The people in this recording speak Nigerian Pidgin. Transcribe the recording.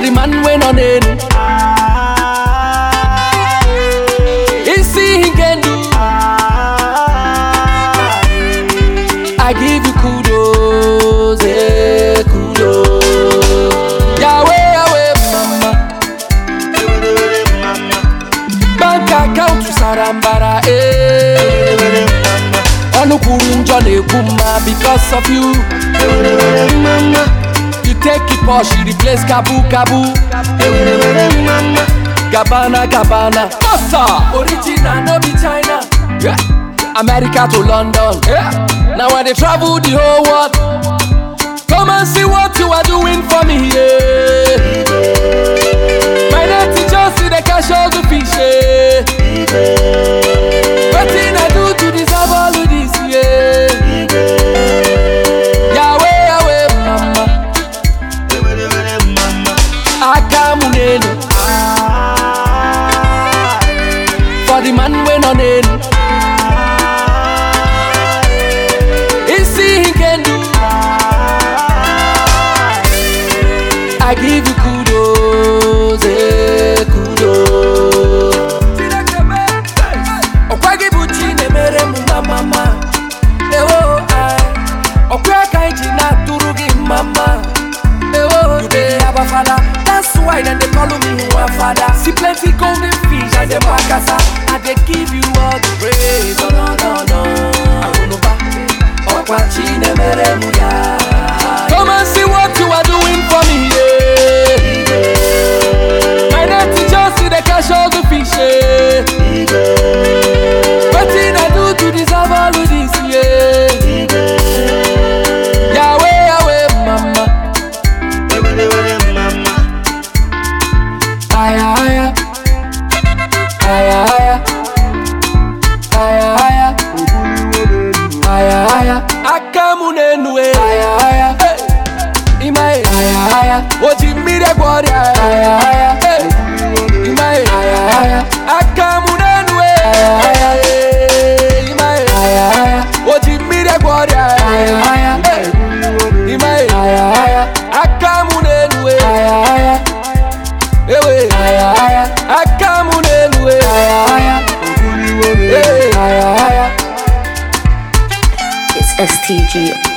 the man when on it. He see he can do. I give you kudos, kudos. Yahweh, Yahweh, mama. Bank account to Sarambara, Onukurunjo Neguma because of you. You take it posh, you replace Kabu Kabu. Gabbana Gabbana, Massa. Original, no be China. Yeah. America to London. Yeah. Now when they travel the whole world, come and see what you are doing for me. Yeah. My net teacher see the cash all the fish. Yeah. What thing I do to deserve all of this? Yeah. Yahweh, Yahweh, mama. Akamunenu. For the man when on it. I give you kudos, kudos. Okwagi buchi ne mere mama. Ewo ai. Okwaka ijina turugi mama. Ewo you be Abba Father. That's why then they call me one father. See plenty golden fish as a bakasa. I they give you all the praise. Oh no. Akunuba. Okwachi ne mere muya. Come and see what you are doing for me. All the fish, what did I do to deserve all of this? Yeah. Yahweh, Yahweh, mama. Aya, aya, aya, aya, aya, aya, aya, aya. Akamunenue, aya, aya, imae, aya, aya. Ojimire kwari, aya, aya. Akamunenue, imae, ojimire kwari, imae, akamunenue, ewe, akamunenue, It's STG.